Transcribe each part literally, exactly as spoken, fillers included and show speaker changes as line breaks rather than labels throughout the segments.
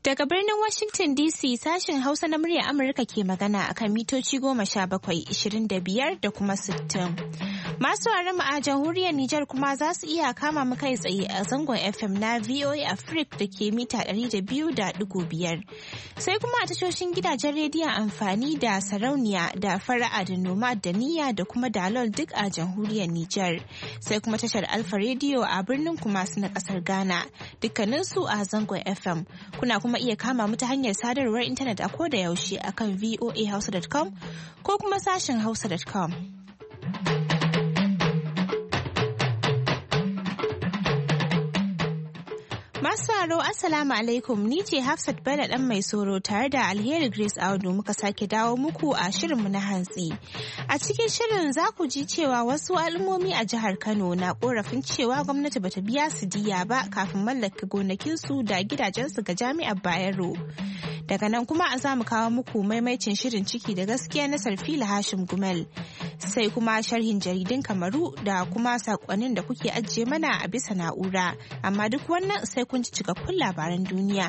Daga birnin Washington D C sashen Hausa na muryar Amurka ke magana akan mitoci goma sha bakwai, ishirin da biyar da kuma sittin. Masu mu a jamhuriyar Nijar kuma za su iya kama mu kai tsaye a zangon F M na V O A Africa da ke mita ɗari da biyu da ɗigo biyar. Sai kuma a tashoshin gidajen rediyon amfani da sarauniya da fara'a da noma da niyya da kuma dalol duk a jamhuriyar Nijar. Sai kuma tashar Alfa Radio a birnin Kumasi na ƙasar Ghana. Dukkaninsu a zangon F M. Kuna kuma iya kama mu ta hanyar sadarwar intanet a koda yaushe akan v o a hausa dot com ko kuma sashen hausa dot com. Masu haro Assalamu alaikum, ni ce Hafsat Bello dan mai soro tare da Alheri Grace Audu muka sake dawo muku a shirinmu na hantsi. A cikin shirin za ku ji cewa wasu al'ummomi a jihar Kano na korafin cewa gwamnati bata biya su diya ba kafin mallaka gonakinsu da gidajensu ga jami'ar Bayero. Daga nan kuma a za mu kawo muku maimaicin shirin ciki da gaskiya na Sarfila Hashim Gumel. Sai kuma sharhin jaridun Kamaru da kuma sakonnin da kuke ajiye mana a bisa na'ura. Amma duk wannan sai kun ji cikakkun labaran duniya.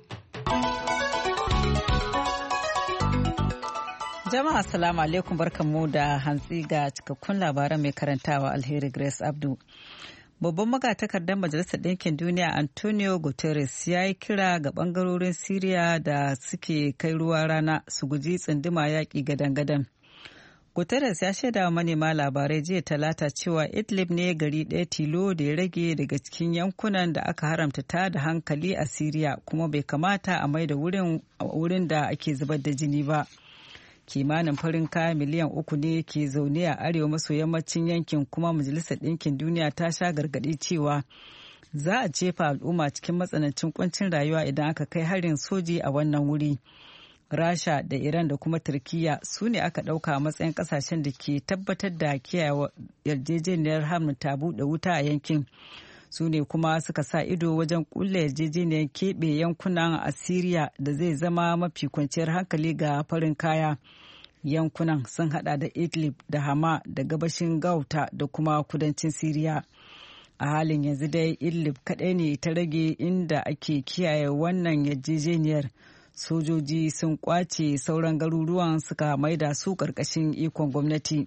Jama'a assalamu alaikum, barkanmu da hantsi ga cikakkun labaran mai karantawa Alheri Grace Abdu. Babban magatakardar Majalisar Ɗinkin Duniya Antonio Guterres ya yi kira ga ɓangarorin Siriya da suke kai ruwa rana su guji tsunduma yaƙi gadan-gadan. Guterres ya shaida wa manema labarai jiya talata cewa Idlib ne gari ɗaya tilo da ya rage daga cikin yankunan da aka haramta ta da hankali a Siriya, kuma bai kamata a mai da wurin da ake zubar da jini ba. Kimanin farin kaya miliyan uku ne ke zaune a arewa maso yammacin yankin, kuma Majalisar Ɗinkin Duniya ta sha gargaɗi cewa za a jefa al'umma cikin matsanancin kuncin rayuwa idan aka kai harin soji a wannan wuri. Rasha da Iran da kuma Turkiyya su ne aka ɗauka a matsayin ƙasashen da ke tabbatar da kiyaye yarjejeniyar haramta buɗe wuta a yankin. Su ne kuma suka sa ido wajen ƙulla yarjejeniyar keɓe yankunan a Siriya da zai zama mafi kwanciyar hankali ga farin kaya. Yankunan sun hada da Idlib da Hama da gabashin Gauta da kuma kudancin Siriya. A halin yanzu dai Idlib kaɗai ne ta rage inda ake kiyaye wannan yarjejeniyar. Sojoji sun kwace sauran garuruwan suka maida su ƙarƙashin ikon gwamnati.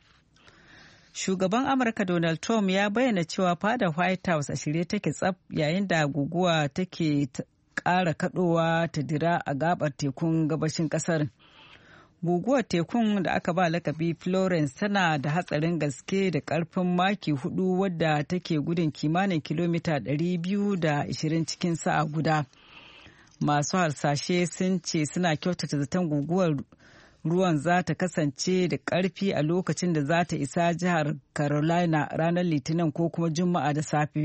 Shugaban Amurka Donald Trump ya bayyana cewa fadar White House a shirye take tsaf yayin da guguwa take ƙara kaɗowa ta dira a gabar tekun gabashin ƙasar. Guguwar tekun da aka ba lakabi Florence tana da hatsarin gaske da ƙarfin maki hudu, wadda take gudun kimanin kilomita ɗari biyu da ashirin cikin sa'a guda. Masu harsashe sun ce suna kyautata zaton guguwar ruwan za ta kasance da ƙarfi a lokacin da za ta isa jihar Carolina ranar Litinin ko kuma Juma'a da safe.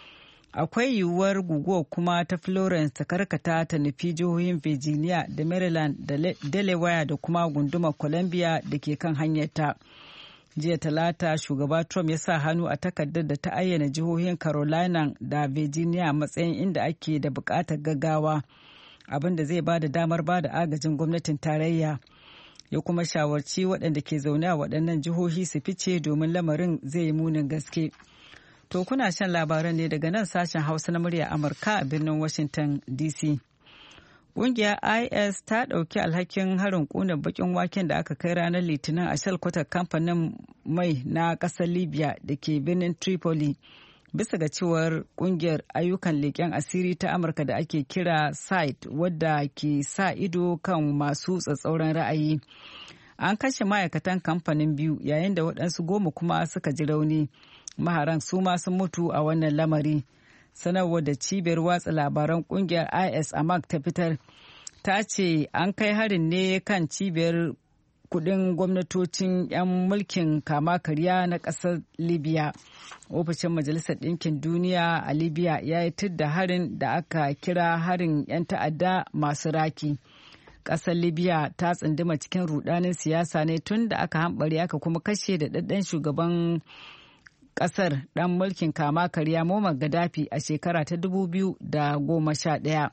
Akwai yiwuwar guguwar kuma ta Florence ta karkata ta nufi jihohin Virginia da Maryland da Delaware da kuma gundumar Columbia da ke kan hanyarta. Jiya Talata, shugaba Trump ya sa hannu a takardar da ta ayyana jihohin Carolina da Virginia matsayin inda ake da buƙatar gaggawa, abin da zai ba da damar ba da agajin gwamnatin tarayya. Ya kuma shawarci waɗanda ke zaune a waɗannan jihohi su fice domin lamarin zai yi munin gaske. To kuna shan labaran ne daga nan sashen Hausa na murya Amurka a birnin Washington D C. Ƙungiyar I S ta ɗauki alhakin harin ƙunar baƙin waken da aka kai ranar Litinin a shalkwatar kamfanin mai na ƙasar Libya da ke birnin Tripoli, bisa ga cewar ƙungiyar ayyukan leƙen asiri ta Amurka da ake kira S I T, wadda ke sa ido kan masu tsatsauran ra'ayi. An kashe ma'aikatan kamfanin biyu yayin da waɗansu goma kuma suka ji rauni. Maharan su ma sun mutu a wannan lamari. Sanarwar da cibiyar watsa labaran kungiyar I S Amaq ta fitar ta ce an kai harin ne kan cibiyar kudin gwamnatocin 'yan mulkin kama karya na ƙasar Libya. Ofishin Majalisar Ɗinkin Duniya a Libya ya yi da harin da aka kira harin 'yan ta'adda masu raki. Ƙasar Libya ta tsunduma cikin rudanin siyasa ne tun da aka hambare aka kuma kashe da ɗaɗɗan shugaban ƙasar ɗan mulkin kama karya Muammar Gaddafi a shekara ta dubu biyu da goma sha ɗaya.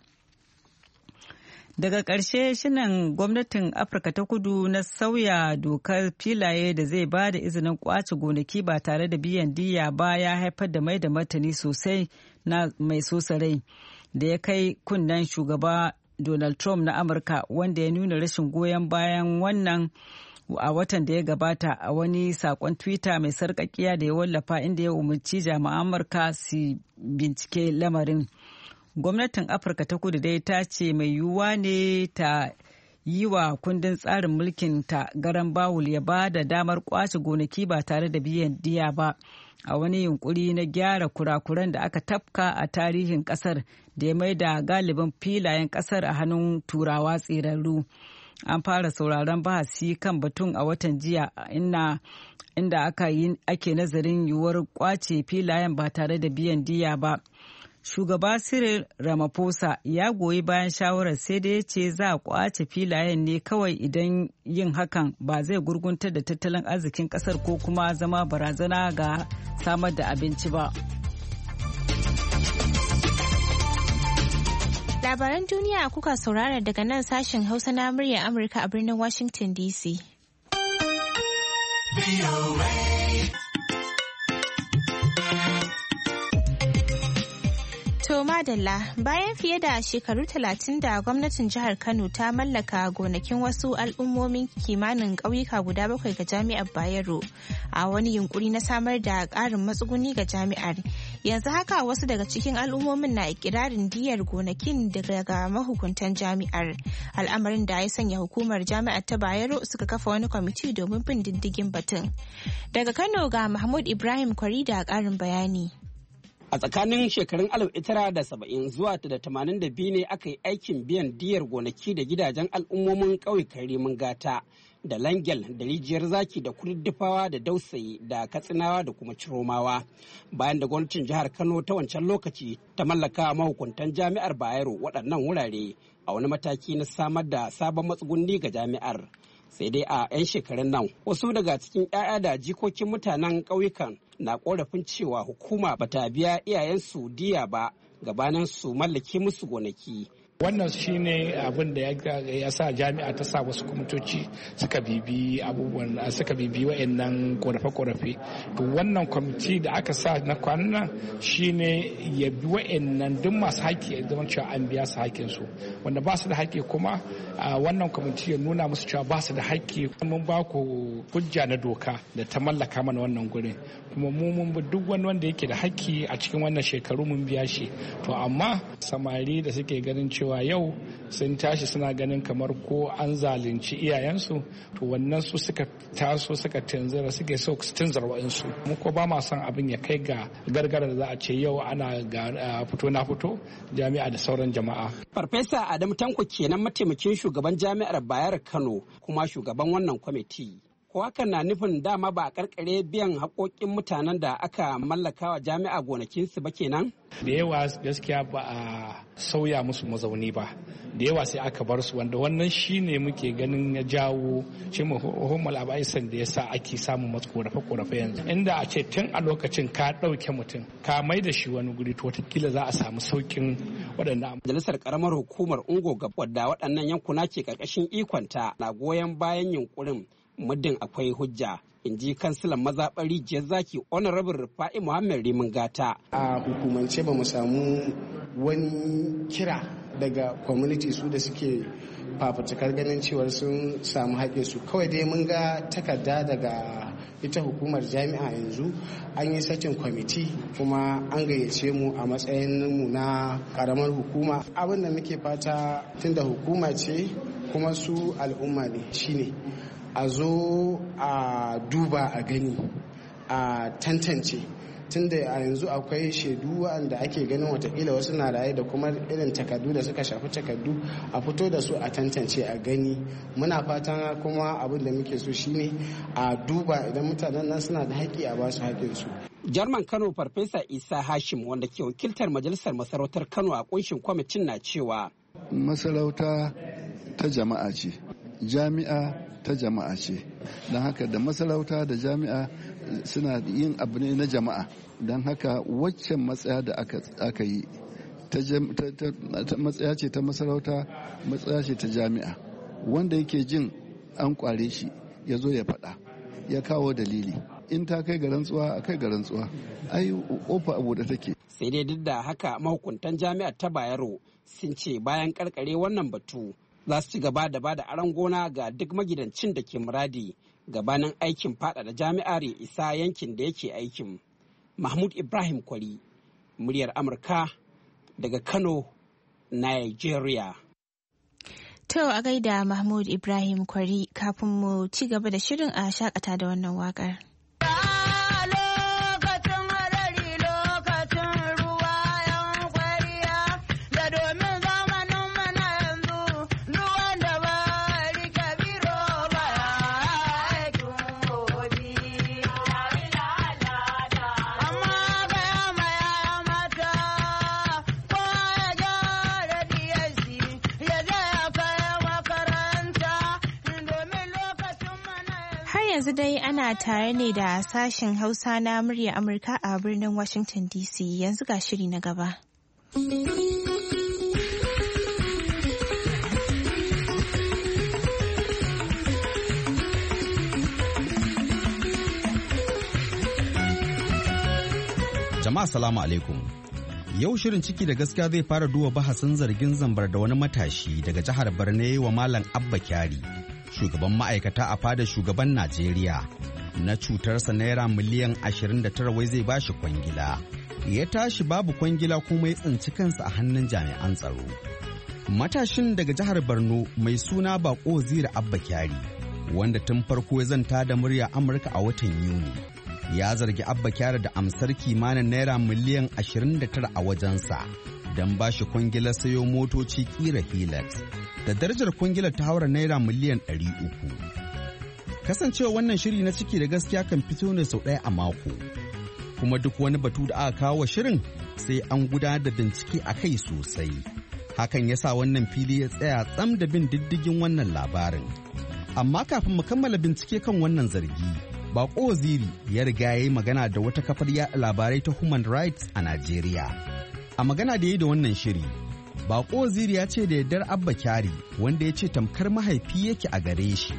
Daga ƙarshe, shirin gwamnatin Afirka ta Kudu na sauya dokar filaye da zai ba da izinin ƙwace gonaki ba tare da biyan diyya ba ya haifar da mai da martani sosai na mai sosa rai. da ya kai kunnen shugaba Donald Trump na Amurka, wanda ya nuna rashin goyon bayan wannan a watan da ya gabata a wani sakon Twitter mai sarƙaƙiya da ya wallafa, inda ya umarci jami'an Amurka su bincike lamarin. Gwamnatin Afirka ta Kudu dai ta ce mai yiwuwa ne ta yi wa kundin tsarin mulkin ta garan bawul ya ba da damar kwace gonaki ba tare da biyan diya ba, a wani yunkuri na gyara kurakuran da aka tafka a tarihin kasar da ya mai da galibin filayen kasar a hannun turawa tsirarru. An fara sauraron bahasi kan batun a watan jiya, inda aka yi ake nazarin yiwuwar kwace filayen ba tare da biyan diya ba. Shugaba Cyril Ramaphosa ya goyi bayan shawarar, sai da ya ce za a kwace filayen ne kawai idan yin hakan ba zai gurguntar da tattalin arzikin kasar ko kuma zama barazana ga samar da abinci ba.
Labaran duniya kuka saurara daga nan sashen Hausa na muryar Amurka a birnin Washington D C. To madalla, bayan fiye da shekaru talatin da gwamnatin jihar Kano ta mallaka gonakin wasu al'ummomin kimanin ƙauyuka guda bakwai ga jami'ar Bayero a wani yunkuri na samar da ƙarin matsuguni ga jami'ar. Yanzu haka wasu daga cikin al'ummomin na ikirarin diyar gonakin daga mahukuntan jami'ar. Al'amarin da ya sanya hukumar jami'ar ta Bayero suka kafa wani kwamiti domin bin diddigin batun. Daga Kano ga Mahmud Ibrahim Kwari da ƙarin bayani.
A tsakanin shekarun alif tara da saba'in zuwa da tamanin da biyu ne aka yi aikin biyan diyar gonaki da gidajen al'ummomin ƙauyukan Rimin Gata da Langel da Rijiyar Zaki da Kududdufawa da Dausayi da Katsinawa da kuma Ciromawa. Bayan da gwamnatin jihar Kano ta wancan lokaci ta mallaka mahukuntan jami'ar Bayero waɗannan wurare a wani mataki na samar da sabon matsuguni ga jami'ar. Sai dai a 'yan shekarun nan wasu daga cikin 'ya'ya da jikokin mutanen ƙauyukan na korafin cewa hukuma bata biya iyayensu diya ba gabanin su mallake musu gonaki.
Wannan shi ne abin da ya sa jami'a ta sa wasu kwamitoci suka bibi abubuwan suka bibi wa'annan korafe-korafe. To wannan kwamiti da aka sa na kwanan nan shi ne ya bi wa'annan duk masu haƙƙi ya zama cewa an biya su haƙƙinsu. Wanda ba su da haƙƙi kuma wannan kwamiti ya nuna musu cewa ba su da haƙƙi. Mun ba ku hujja na doka da ta mallaka mana wannan gurin. Kuma mu mun bi duk wani wanda yake da haƙƙi a cikin wannan shekaru mun biya shi. To amma samari da suke ganin cewa cewa yau sun tashi suna ganin kamar ko an zalunci iyayensu, to wannan su suka taso suka tunzura suke so su tunzura wa'insu. Mu ko ba ma son abin ya kai ga gargara da za a ce yau ana ga fito na fito jami'a da sauran jama'a.
Farfesa Adamu Tanko kenan mataimakin shugaban jami'ar Bayero Kano kuma shugaban wannan kwamiti. Ko hakan na nufin dama ba a karkare biyan haƙoƙin mutanen da aka mallaka wa jami'a gonakinsu ba kenan?
Da yawa gaskiya ba a sauya musu mazauni ba, da yawa sai aka bar su, wanda wannan shine muke ganin ya jawo shi muhimmul abaisan da yasa ake samun masu korafe-korafe yanzu. Inda a ce tun a lokacin ka ɗauke mutum ka mai da shi wani guri, to watakila za a samu saukin waɗannan.
Majalisar karamar hukumar Ungo wadda waɗannan yankuna ke ƙarƙashin ikonta na goyon bayan yunkurin muddin akwai hujja, in ji kansilan mazaɓar Rijiyar Zaki Honorable Rufa'i Muhammad Rimin Gata.
A hukumance ba mu samu wani kira daga community su da suke fafutukar ganin cewar sun samu haƙƙin su, kawai dai mun ga takarda daga ita hukumar jami'a yanzu an yi sakin kwamiti kuma an gayyace mu a matsayin mu na ƙaramar hukuma. Abin da muke fata tunda hukuma ce kuma su al'umma ne shine a zo a duba a gani a tantance, tunda a yanzu akwai shaidu wanda ake ganin watakila wasu na raye da kuma irin takardu da suka shafi takardu a fito da su a tantance a gani. Muna fatan kuma abin da muke so shine a duba idan mutanen nan suna da haƙƙi a basu haƙƙinsu.
Jarman Kano Farfesa Isa Hashim wanda ke wakiltar Majalisar Masarautar Kano a kunshin kwamitin na cewa
masarauta ta jama'a ce, jami'a ta jama'a ce, don haka da masarauta da jami'a suna yin abu ne na jama'a, don haka waccan matsaya da aka yi ta matsaya ce ta masarauta, matsaya ce ta jami'a. Wanda yake jin an kware shi ya zo ya faɗa, ya kawo dalili, in ta kai ga rantsuwa a kai ga rantsuwa, ai ofa abu da take.
sai dai duk da haka mahukuntan jami'ar ta Bayero sun ce bayan karkare wannan batu za su ci gaba da bada aron gona ga duk magidancin da ke muradi gabanin aikin faɗaɗa jami'ar ya isa yankin da yake aikin. Mahmud Ibrahim Kwari, muryar Amurka daga Kano, Nigeria.
To a gaida Mahmud Ibrahim Kwari, kafin mu ci gaba da shirin a shakata da wannan waƙar. Yanzu dai ana tare ne da sashen Hausa na murya Amurka a birnin Washington D C. Yanzu ga shiri na gaba.
Jama'a salamu alaikum. Yau shirin ciki da gaskiya zai fara duba bahasin zargin zambar da wani matashi daga jihar Borno wa Malam Abba Kyari, shugaban ma'aikata a fadar shugaban Najeriya, na cutarsa naira miliyan ashirin da tara wai zai bashi kwangila. Ya tashi babu kwangila kuma ya tsinci kansa a hannun jami'an tsaro. Matashin daga jihar Borno mai suna Bako Zira Abba Kyari, wanda tun farko ya zanta da murya Amurka a watan Yuni, ya zargi Abba Kyari da amsar kimanin naira miliyan ashirin da tara a wajensa don bashi kwangilar sayo motoci kira Hilux. Da darajar kwangilar ta haura naira miliyan ɗari uku. Kasancewa wannan shiri na ciki da gaskiya kan fito ne sau ɗaya a mako, kuma duk wani batu da aka kawo shirin sai an gudanar da bincike a kai sosai. Hakan ya sa wannan fili ya tsaya tsam da bin diddigin wannan labarin. Amma kafin mu kammala bincike kan wannan zargi, Bako Waziri ya riga ya yi magana da wata kafar yaɗa labarai ta Human Rights a Najeriya. A magana da ya yi da wannan shiri, Bako Waziri ya ce da yardar Abba Kyari, wanda ya ce tamkar mahaifi yake a gare shi,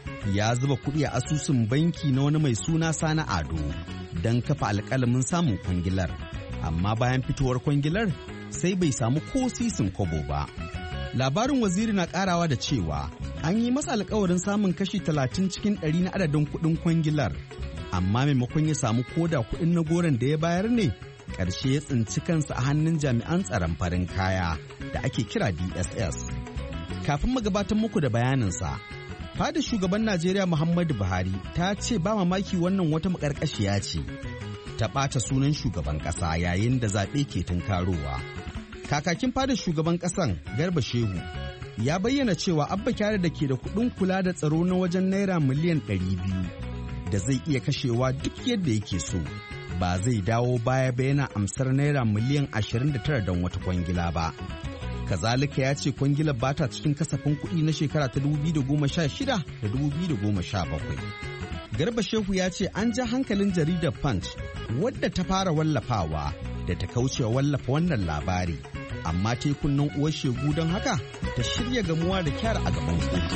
ya zuba kuɗi a asusun banki na wani mai suna Sani Ado don kafa alƙalamin samun kwangilar. Amma bayan fitowar kwangilar sai bai samu ko sisin kobo ba. Labarin Waziri na ƙarawa da cewa an yi masa alƙawarin samun kashi talatin cikin ɗari na adadin kuɗin kwangilar, amma maimakon ya samu koda kuɗin na goron da ya bayar ne, ƙarshe ya tsinci kansa a hannun jami'an tsaron farin kaya da ake kira D S S. Kafin mu gabatar muku da bayaninsa, fadar shugaban Najeriya Muhammadu Buhari ta ce ba mamaki wannan wata maƙarƙashiya ce ta ɓata sunan shugaban ƙasa yayin da zaɓe ke tunkarowa. Kakakin fadar shugaban ƙasan Garba Shehu ya bayyana cewa Abba Kyari da ke da kuɗin kula da tsaro na wajen naira miliyan ɗari biyu da zai iya kashewa duk yadda yake so, ba zai dawo baya ba yana amsar naira miliyan ashirin da tara don wata kwangila ba. Kazalika ya ce kwangilar ba ta cikin kasafin kuɗi na shekara ta dubu biyu da goma sha shida da dubu biyu da goma sha bakwai. Garba Shehu ya ce an ja hankalin jaridar Punch wadda ta fara wallafawa da ta kaucewa wallafa wannan labari, amma ta yi kunnen uwar shegu don haka ta shirya gamuwa da Kyari a gaban kotu.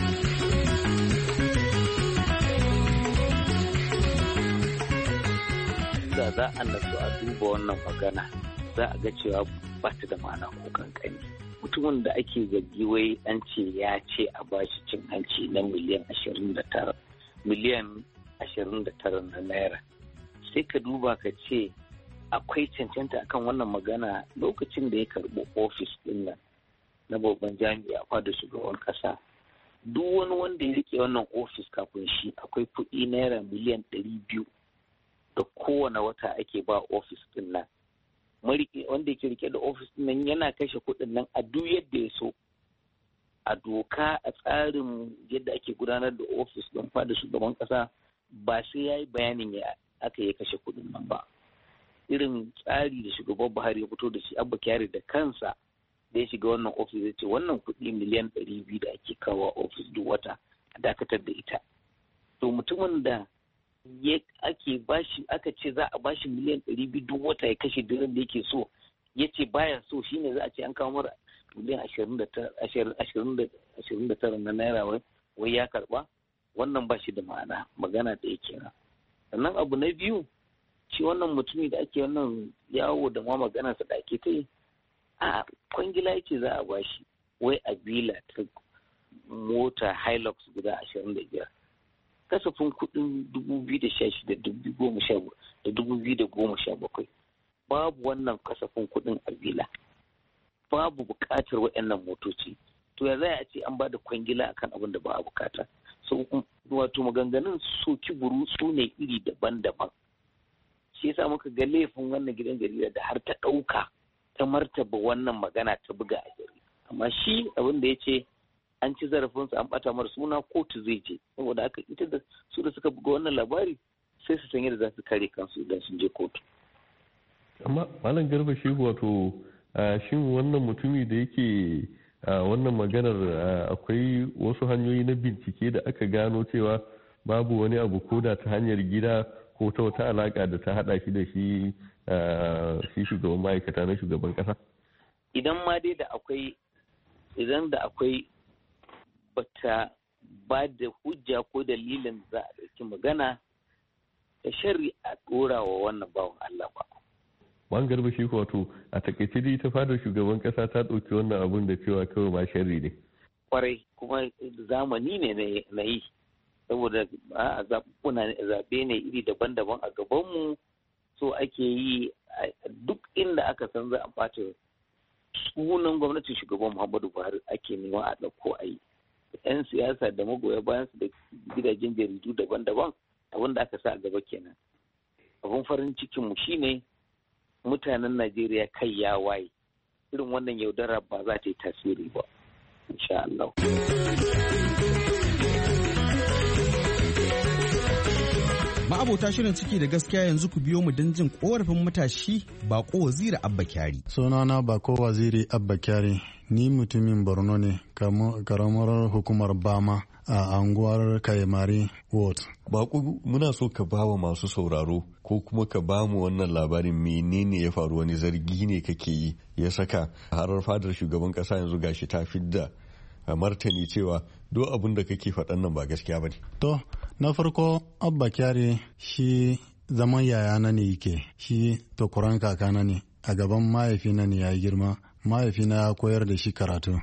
Da za a nasu a duba wannan magana za a ga cewa ba ta da ma'ana ko kankani. Mutumin da ake zargi wai an ce ya ce a bashi cin hanci na miliyan ashirin da tara miliyan ashirin da tara na naira, sai ka duba ka ce akwai cancanta akan wannan magana. Lokacin da ya karɓi ofis ɗin nan na babban jami'a a da shugaban ƙasa, duk wani wanda ya rike wannan ofis kafin shi akwai kuɗi naira miliyan ɗari biyu da kowane wata ake ba ofis ɗin nan. Wanda yake rike da ofis ɗin nan yana kashe kuɗin nan a duk yadda ya so. A doka, a tsarin yadda ake gudanar da ofis ɗin fada shugaban ƙasa, ba sai ya yi bayanin ya aka yi kashe kuɗin nan ba. Irin tsari da shugaban Buhari ya fito da shi, Abba Kyari da kansa da ya shiga wannan ofis ya ce wannan kuɗi miliyan ɗari biyu da ake kawo ofis duk wata a dakatar da ita. To mutumin da ya ake bashi aka ce za a bashi miliyan ɗari biyu duk wata ya kashe duk da yake so, ya ce baya so, shine za a ce an kawo mara miliyan ashirin da tara na naira wai ya karba. Wannan ba shi da ma'ana, magana da yake nan. Sannan abu na biyu shi wannan mutumi da ake wannan yawo da ma maganarsa da ake kai a kwangila yake za a bashi wai a bila ta mota Hilux guda ashirin da biyar kasafin kuɗin dubu biyu da sha shida da dubu biyu da goma sha bakwai babu wannan kasafin kuɗin a bila, babu buƙatar waɗannan motoci. To ya za a ce an ba da kwangila akan abin da ba a bukata. So wato maganganun soki buru su ne iri daban-daban. Shi yasa muka ga laifin wannan gidan jarida da har ta ɗauka ta martaba wannan magana ta buga a jarida. Amma shi abin da ya ce an ci zarafinsa an ɓata mara suna kotu zai je. Saboda haka ita da su da suka buga wannan labari sai su san yadda za su kare kansu idan sun je kotu.
Amma Malam Garba Shehu wato shin wannan mutumi da yake wannan maganar akwai wasu hanyoyi na bincike da aka gano cewa babu wani abu ko da ta hanyar gida ko ta wata alaka da ta hada shi da shi shi shugaban ma'aikata na shugaban kasa?
Idan ma dai da akwai idan da akwai bata ba da hujja ko dalilin za a ɗauki magana da shari a ɗora wa wannan bawan Allah ba.
Ban Garba shi wato a takaice dai ta fadar shugaban kasa ta ɗauki wannan abun da cewa kawai ma sharri ne.
Kwarai kuma zamani ne na yi saboda a zaɓe ne iri daban-daban a gabanmu so ake yi duk inda aka san za a ɓata sunan gwamnatin shugaban Muhammadu Buhari ake nema a ɗauko a yi. 'Yan siyasa da magoya bayan su da gidajen jaridu daban-daban abin da aka sa a gaba kenan. Abin farin cikinmu shine mutanen Najeriya kai ya waye irin wannan yaudara ba za ta yi tasiri ba insha Allah.
Ma'abota shirin ciki da gaskiya yanzu ku biyo mu don jin korafin matashi Bako Waziri Abba Kyari.
Sunana Bako Waziri Abba Kyari, ni mutumin Borno ne, karamar hukumar Bama a anguwar Kayamari Ward.
Bako, muna so ka ba wa masu sauraro ko kuma ka ba mu wannan labarin menene ya faru, wani zargi ne kake yi ya saka harar fadar shugaban kasa yanzu gashi ta fidda a martani cewa duk abin da kake faɗan nan ba gaskiya ba ne.
To, na farko Abba Kyari shi zaman yayana ne yake, shi tokuran kakana ne, a gaban mahaifina ne ya yi girma, mahaifina ya koyar da shi karatu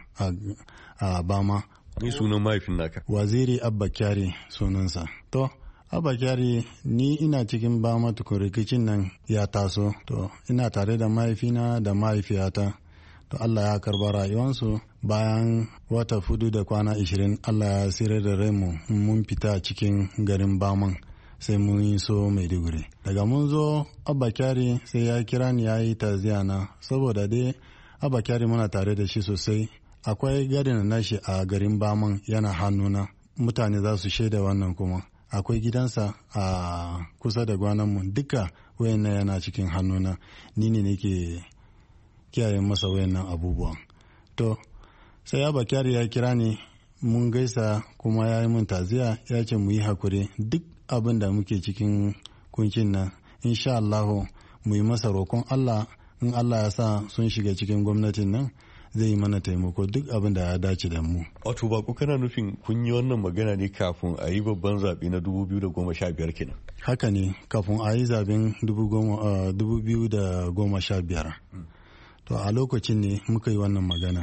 a Bama.
Ni sunan mahaifin naka?
Waziri Abba Kyari sunansa. To, Abba Kyari ni ina cikin Bama tukun rikicin nan ya taso, to ina tare da mahaifina da mahaifiyata. To Allah ya karba rayuwansu bayan wata fudu da kwana ishirin Allah ya sire da raimu mun fita cikin garin Baman sai mun yi so Maiduguri. Daga mun zo Abba Kyari sai ya kira ni ya yi taziya na saboda dai Abba Kyari muna tare da shi sosai. Akwai gadin nashi a garin Baman yana hannuna, mutane za su shaida wannan kuma. Akwai gidansa a kusa da gwananmu duka wayannan yana cikin hannuna, ni ne nake kiyaye masa wayannan abubuwan. To sai Abba Kyari ya kira ni mun gaisa kuma ya yi mun taziya ya ce mu yi hakuri duk abin da muke cikin kuncin nan insha Allah mu yi masa roƙon Allah, in Allah ya sa sun shiga cikin gwamnatin nan zai yi mana taimako duk abin da ya dace da mu.
Wato Bako kana nufin kun yi wannan magana ne kafin a yi babban zaɓe na dubu biyu da goma sha biyar kenan?
Haka ne, kafin a yi zaɓen dubu biyu da goma sha biyar. To a lokacin ne muka yi wannan magana.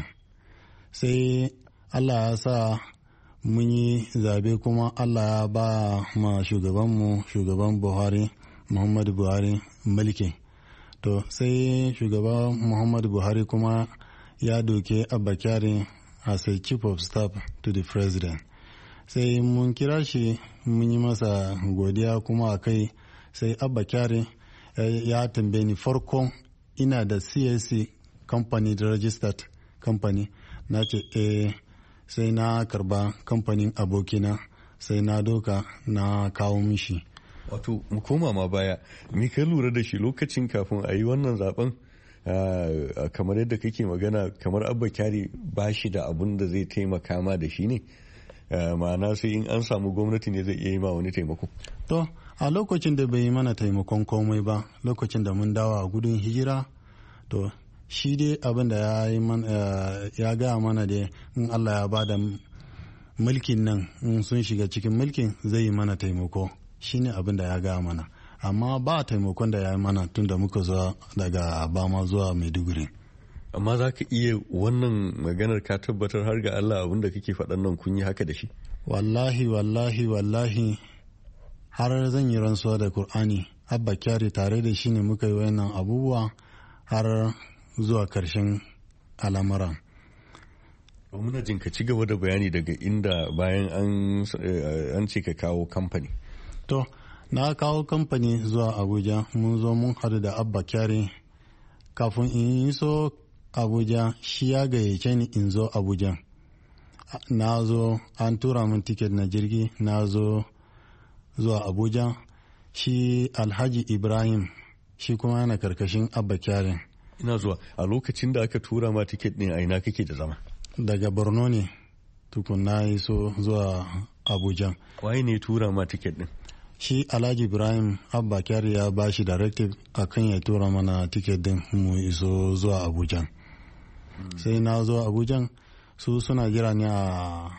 Sai Allah ya sa mun yi zabe kuma Allah ya ba ma shugabanmu shugaban Buhari Muhammadu Buhari mulki. To sai shugaban Muhammadu Buhari kuma ya doke Abba Kyari as a chief of staff to the president. Sai mun kira shi mun yi masa godiya kuma a kai sai Abba Kyari ya tambaye ni farkon ina da C S C company da registered company na ce eh, sai na karba kamfanin abokina sai na doka na kawo mishi.
Wato mu koma ma baya, me ka lura da shi lokacin kafin a yi wannan zaben kamar yadda kake magana kamar Abba Kyari ba shi da abun da zai taimaka ma da shi ne, ma'ana sai in an samu gwamnati ne zai iya yi ma wani taimako.
To a lokacin da bai yi mana taimakon komai ba, lokacin da mun dawo a gudun hijira, to shi dai abin da ya gaya mana da in Allah ya ba da mulkin nan in sun shiga cikin mulkin zai yi mana taimako, shi ne abin da ya gaya mana. amma ba taimakon da ya yi mana tun da muka zuwa daga Bama zuwa Maiduguri.
Amma za ka iya wannan maganar ka tabbatar har ga Allah abinda kake faɗan nan kun yi haka da shi?
Wallahi wallahi wallahi har zan yi rantsuwa da Kur'ani, Abba Kyari tare da shi ne muka yi wannan abubuwa har zuwa karshen al'amuran.
Muna jin ka ci gaba da bayani daga inda bayan an ce ka kawo kamfani.
To, na kawo kamfani zuwa Abuja, mun zo mun haɗu da Abba Kyari. Kafin in yi so Abuja, shi ya gayyace ni in zo Abuja. Na zo, an tura min tiket na jirgi, na zo zuwa Abuja. Shi Alhaji Ibrahim, shi kuma yana karkashin Abba Kyari.
Ina zuwa, a lokacin da aka tura ma tiket ɗin a ina kake da zama?
Daga Borno ne, tukun na yi so zuwa Abuja.
Waye ne tura ma tiket ɗin?
Shi Alhaji Ibrahim, Abba Kyari ya ba shi directive akan ya tura mana tiket din mu iso zuwa Abuja. Hmm. Sai na zo Abuja, su suna jira ni a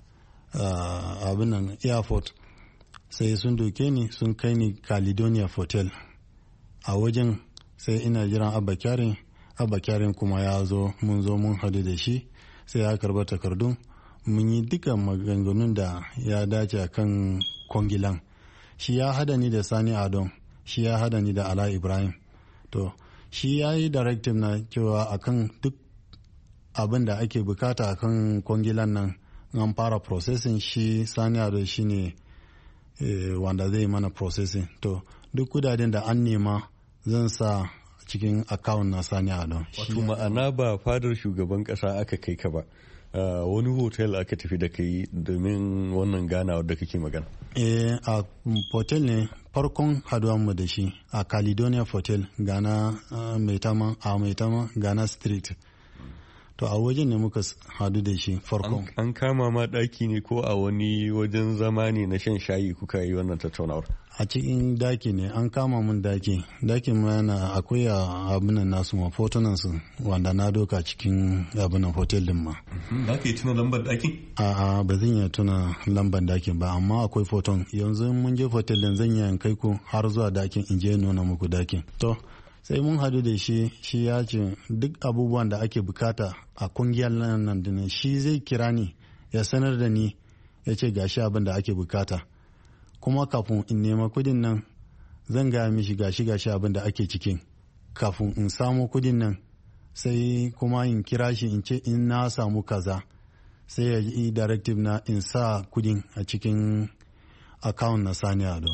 abin nan airport. Sai sun doke ni sun kai ni Caledonia Hotel. A wajen sai ina jiran Abba Kyari, Abba Kyari kuma ya zo, mun zo mun hadu da shi, sai ya karba takardun, mun yi duka maganganun da ya dace akan kwangilan. Shi ya hada ni da Sani Adon, shi ya hada ni da Ala Ibrahim. To, shi ya yi directive na cewa akan duk abin da ake bukata akan kwangilan nan an fara processing, shi Sani Adon shi ne eh, wanda zai mana processing. To, duk kudaden da an nema zan sa cikin account na Sani Adon.
Wato ma'ana ba fadar shugaban kasa aka kai ka ba. Uh, wani hotel aka tafi da kai domin wannan ganawa da kake magana?
Eh, a hotel ne farkon mu da shi a Caledonia Hotel, Ghana uh, Maitama, a Maitama Ghana Street. To a wajen ne muka hadu da shi farkon.
An kama ma daki ne ko a wani wajen zama ne na shan shayi kuka yi wannan tattaunawar?
A cikin daki ne, an kama mun daki. Dakin ma yana akwai abinan nasu ma fotunan su wanda na doka cikin abinan hotel din ma.
Za ka yi tuna lambar dakin?
A'a, ba zan iya tuna lambar dakin ba, amma akwai foton. Yanzu mun je hotel din zan iya kai ku har zuwa dakin in je nuna muku dakin. To, sai mun hadu da shi, shi ya ce duk abubuwan da ake bukata a kungiyar nan nan shi zai kira ni ya sanar da ni, ya ce gashi abin da ake bukata. Kuma kafin in nema kudin nan zan gaya mishi gashi gashi abin da ake cikin. Kafin in samu kudin nan sai kuma in kira shi in ce in na samu kaza, sai ya yi directive na in sa kudin a cikin account na Sani Ado.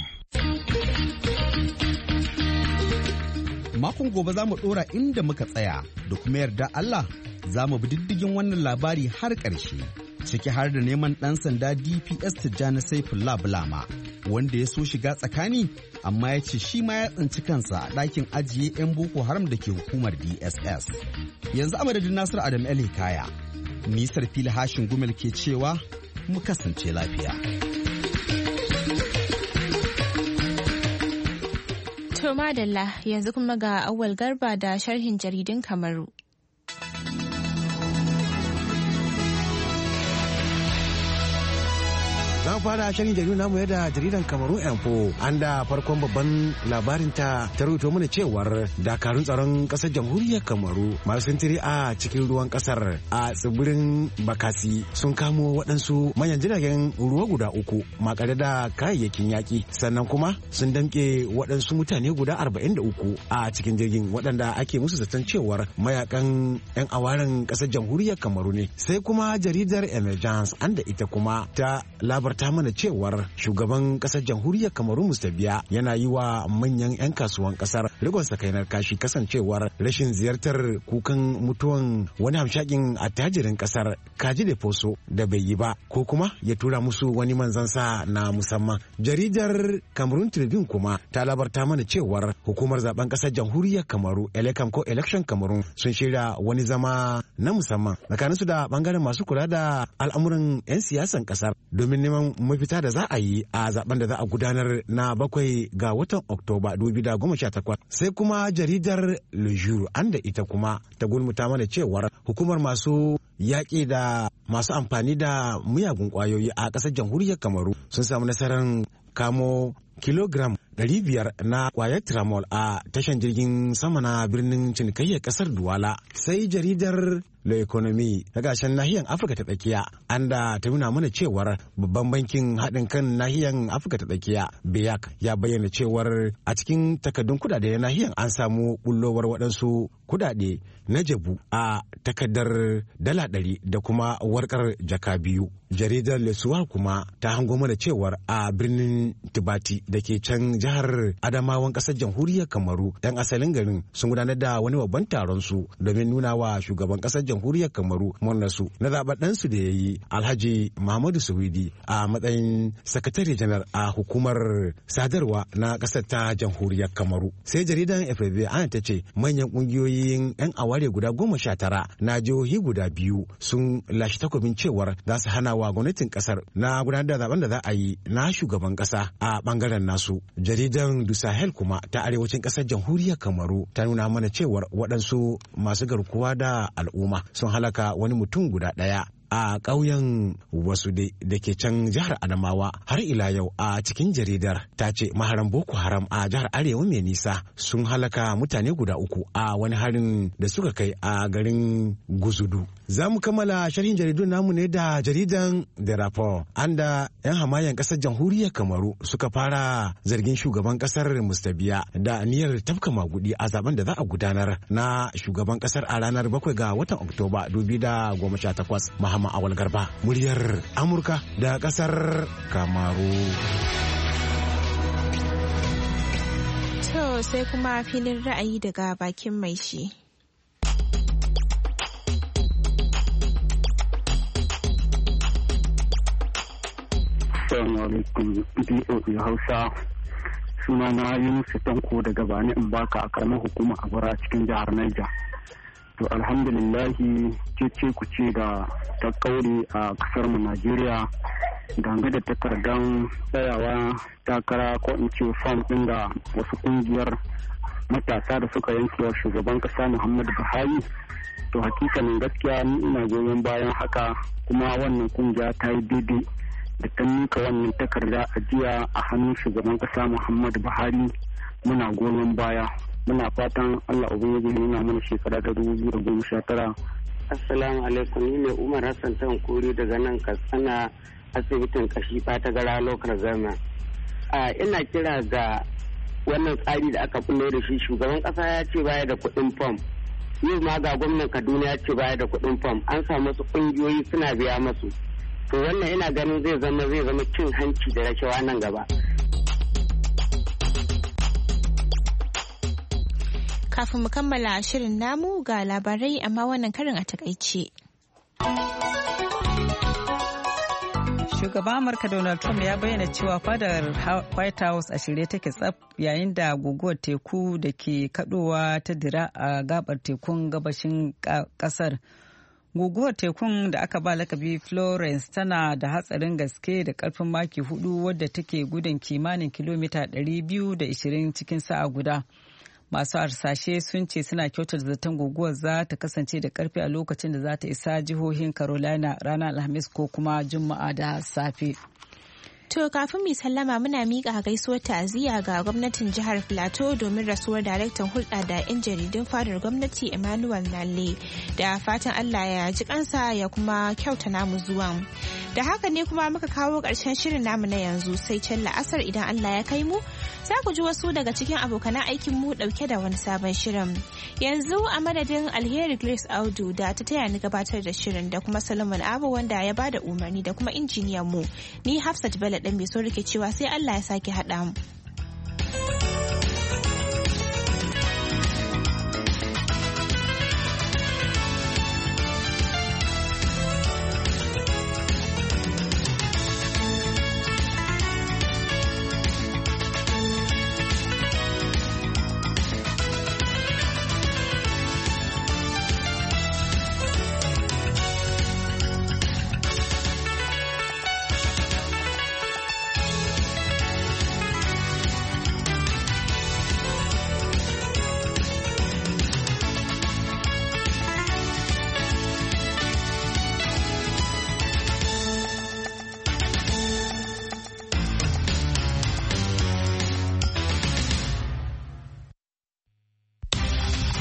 Makon gobe za mu ɗora inda muka tsaya da kuma yarda Allah za mu bi diddigin wannan labari har ƙarshe, ciki har da neman ɗan sanda D P S Tijjani Saifullah Bulama, wanda ya so shiga tsakani amma ya ce shi ma ya tsinci kansa a ɗakin ajiye 'yan Boko Haram da ke hukumar D S S. Yanzu a madadin Nasiru Adam El Hikaya, Nisar Fili Hashin Gumel ke cewa mu kasance lafiya.
To madalla, yanzu kuma ga Awwal Garba da sharhin jaridun Kamaru.
Za mu fara shirin jaridu namu yadda jaridan Kamaru Info an da farkon babban labarinta ta rubuto mana cewar dakarun tsaron kasar jamhuriyar Kamaru masu sintiri a cikin ruwan kasar a tsibirin Bakasi sun kamo waɗansu manyan jiragen ruwa guda uku makare da kayayyakin yaƙi, sannan kuma sun damƙe waɗansu mutane guda arba'in da uku a cikin jirgin waɗanda ake musu zaton cewar mayakan 'yan awaren kasar jamhuriyar Kamaru ne. Sai kuma jaridar Emergence an da ita kuma ta labar ta mana cewar shugaban kasar jamhuriyar Kamaru Mustabiya yana yi wa manyan 'yan kasuwan kasar rigon sakainar kashi kasancewar rashin ziyartar kukan mutuwan wani hamshakin attajirin kasar Kaji da Foso da bai yi ba, ko kuma ya tura musu wani manzansa na musamman. Jaridar Cameroon Tribune kuma ta labarta mana cewar hukumar zaben kasar jamhuriyar Kamaru Elecam ko Election Cameroon sun shirya wani zama na musamman tsakaninsu da bangaren masu kula da al'amuran 'yan siyasan kasar domin neman mafita da za a yi a zaben da za a gudanar na bakwai ga watan Oktoba dubu biyu da goma sha takwas. Sai kuma jaridar Le Jour an da ita kuma ta gulmuta mana cewar hukumar masu yaƙi da masu amfani da miyagun ƙwayoyi a ƙasar jamhuriyar Kamaru sun samu nasarar kamo kilogram ɗari biyar na kwayar tramol a tashan jirgin sama na birnin cinikayyar ƙasar Duwala. Sai jaridar Le Economy na gashin nahiyar Afirka ta tsakiya an da ta nuna mana cewar babban bankin haɗin kan nahiyar Afirka ta tsakiya B E A C ya bayyana cewar a cikin takardun kudade na nahiyar an samu bullowar waɗansu kudade na jabu a takardar dala ɗari da kuma warkar jaka biyu. Jaridar Lesuwa kuma ta hango mana cewar a birnin Tibati da ke can jihar Adamawan ƙasar jamhuriyar Kamaru ɗan asalin garin sun gudanar da wani babban taron su domin nuna wa shugaban ƙasar jamhuriyar Kamaru murnarsu na zaɓen ɗansu da ya yi Alhaji Muhammadu Suwidi a matsayin sakatare janar a hukumar sadarwa na ƙasar ta jamhuriyar Kamaru. Sai jaridan F B ana ta ce manyan ƙungiyoyin 'yan aware guda goma sha tara na jihohi guda biyu sun lashe takobin cewar za su hana wa gwamnatin ƙasar na gudanar da zaben da za a yi na shugaban ƙasa a ɓangaren nasu. Jaridan Du Sahel kuma ta arewacin ƙasar jamhuriyar Kamaru ta nuna mana cewar waɗansu masu garkuwa da al'umma sun halaka wani mutum guda ɗaya a ƙauyen wasu da ke can jihar Adamawa. Har ila yau a cikin jaridar ta ce maharan Boko Haram a jihar Arewa mai nisa sun halaka mutane guda uku a wani harin da suka kai a garin Guzudu. Za mu kammala sharhin jaridun namu ne da jaridan The Rapport an da 'yan hamayen ƙasar jamhuriyar Kamaru suka fara zargin shugaban ƙasar Mustabiya da niyyar tafka magudi a zaben da za a gudanar na shugaban ƙasar a ranar bakwai ga watan Oktoba dubu da goma sha takwas. Muhammad Awal Garba, muryar Amurka da ƙasar Kamaru.
To sai kuma filin ra'ayi daga bakin mai shi.
Assalamu alaikum B O A Hausa. Sunana Yunus Tanko daga Bani in baka a karamar hukuma a bara cikin jihar Niger. To alhamdulillahi cece ku ce da ta kaure a kasar mu Najeriya game da takardan tsayawa takara ko in ce fam din da wasu kungiyar matasa da suka yanke wa shugaban kasa Muhammadu Buhari. To hakikanin gaskiya ni ina goyon bayan haka kuma wannan kungiya ta yi daidai da ta mika wannan takarda a jiya a hannun shugaban kasa Muhammadu Buhari. Muna goyon baya. Muna fatan Allah ubangiji yana mana shekara ta dubu biyu da goma sha tara.
Assalamu alaikum, ni ne Umar Hassan Tankuri daga nan Katsina asibitin kashi ta gara lokar gama. A ina kira ga wannan tsari da aka bullo da shi, shugaban kasa ya ce baya da kuɗin fam. Yau ma ga gwamnan Kaduna ya ce baya da kuɗin fam. An samu wasu ƙungiyoyi suna biya masu. To wannan ina ganin zai zama zai zama cin hanci da rashawa nan gaba.
Kafin mu kammala shirin namu ga labarai amma wannan karin a takaice.
Shugaban Amurka Donald Trump ya bayyana cewa fadar White House a shirye take tsaf yayin da guguwar teku da ke kadowa ta dira a gabar tekun gabashin kasar. Guguwar tekun da aka ba lakabi Florence tana da hatsarin gaske da karfin maki hudu wadda take gudun kimanin kilomita ɗari biyu da ashirin cikin sa'a guda. Masu harsashe sun ce suna kyautar zaton guguwar za ta kasance da karfi a lokacin da za ta isa jihohin Carolina ranar Alhamis ko kuma Juma'a da safe.
To kafin mu sallama muna miƙa gaisuwar ta'aziyya ga gwamnatin jihar Plateau domin rasuwar daraktan hulɗa da 'yan jaridun fadar gwamnati Emmanuel Nalle da fatan Allah ya ji kansa ya kuma kyauta namu zuwan. Da haka ne kuma muka kawo ƙarshen shirin namu na yanzu sai can la'asar idan Allah ya kai mu za ku ji wasu daga cikin abokanan aikin mu ɗauke da wani sabon shirin. Yanzu a madadin Alheri Grace Audu da ta taya ni gabatar da shirin da kuma Solomon Abu wanda ya bada umarni da kuma injiniyan mu ni Hafsat Bello dan bai so rike cewa sai Allah ya sake haɗa mu.